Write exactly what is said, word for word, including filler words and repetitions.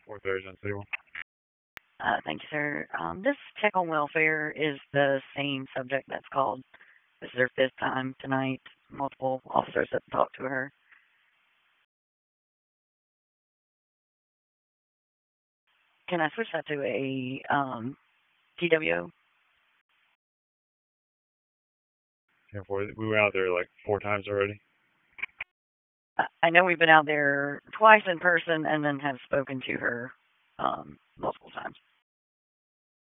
four thirty on City One. Uh, thank you, sir. Um, this check on welfare is the same subject that's called. This is her fifth time tonight. Multiple officers have talked to her. Can I switch that to a um, T W O? ten forty. We went out there like four times already. I know we've been out there twice in person and then have spoken to her um, multiple times.